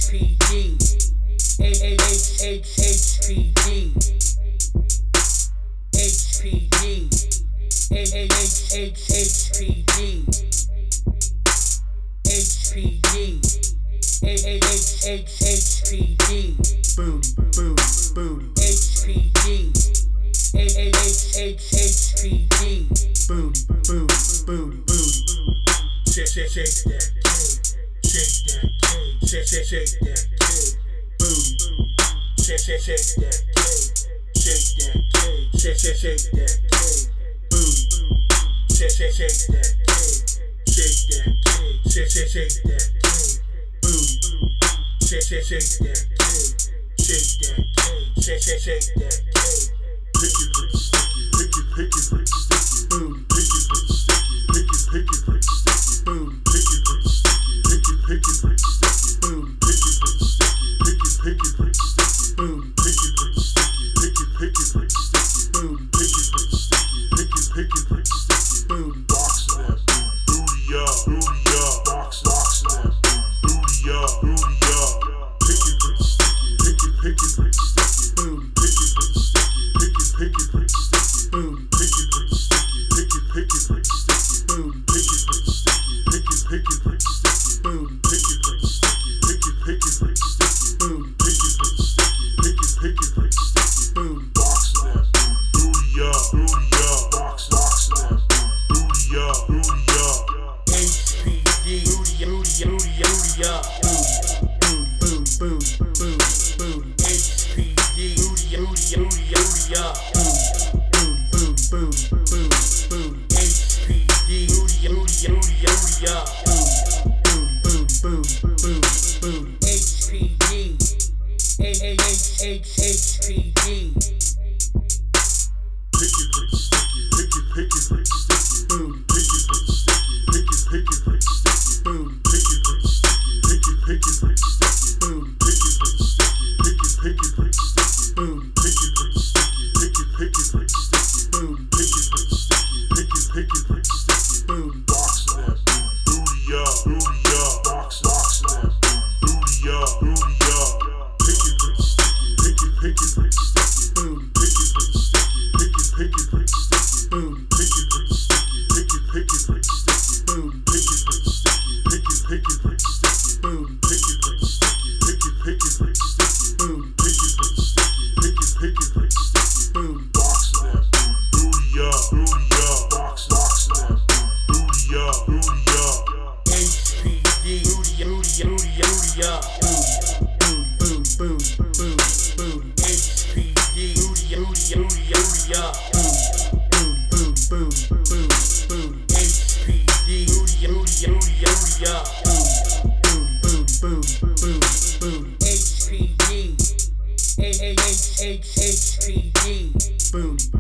HPD, HPD, HPD, HPD, HPD, HPD, booty, booty, booty, HPD, HPD, booty, booty, booty, booty. Shake that cake, shake that cake, shake that cake, booty. Shake that cake, shake that cake, shake that cake, booty. Shake that cake, shake that cake, shake that cake, booty. Shake that cake, shake that cake, shake that cake. Pick it, pretty sticky. Pick it, pretty sticky. Booty. Pick it, pretty sticky. Pick it, pretty sticky. Booty. Pick it, pretty sticky. Pick it, pretty sticky. Booty. Pick it, pretty sticky. Pick it, pretty sticky. Booty. Pick it, pretty sticky. Pick it, pretty sticky. Booty. Pick it, pretty sticky. Pick it, pretty sticky. Booty. Box that booty up, booty up. Box that booty up, booty up. Pick it, pretty sticky. Pick it, pretty sticky. Booty. Pick it, pretty sticky. Pick it, pretty sticky. Booty. Pick it, pretty sticky. Pick it, pretty sticky. Booty. Pick it, pretty sticky. Pick it, pretty sticky. Booty. Pick it, pretty sticky. Pick it, pretty sticky. Booty. Pick it, pretty sticky. Pick it, pretty sticky. Booty. Box that booty up, booty up. Box that booty up, booty up. HPD, booty, booty, booty, booty up. Booty, booty, booty, booty, booty. HPD, booty, booty, booty, booty up. Booty, booty, booty, booty, booty. HPD, booty, booty, booty, booty up. Booty, booty, booty, booty, booty. HPD, HPD. Pick it, pretty sticky. Pick it, pretty sticky. Booty. Pick it, pretty sticky. Pick it, pretty sticky. Booty. Pick it, pretty sticky. Pick it, pretty sticky. Booty. Pick it, pretty sticky. Pick it, pretty sticky. Booty. Pick it, pretty sticky. Pick it, pretty sticky. Booty. Pick it, pretty sticky. Pick it, pretty sticky. Booty. Box that booty up, booty up. Box that booty up, booty up. Pick it, pretty sticky. Pick it, pretty sticky. Booty. Pick it, pretty sticky. Pick it, pretty sticky. Booty. Pick it, pretty sticky. Pick it, pretty sticky. Booty. Pick it, pretty sticky. Pick it, pretty sticky. Booty. Pick it, pretty sticky. Pick it, pretty sticky. Booty. Pick it, pretty sticky. Pick it, pretty sticky. Booty. Box that booty up, booty up. Box that booty up, booty up. HPD, booty, booty, booty, booty up. Booty, booty, booty, booty, booty. HPD, booty, booty, booty, booty up. Booty, booty, booty, booty, booty. HPD, booty, booty, booty, booty up. Booty, booty, booty, booty, booty. HPD, HPD, booty.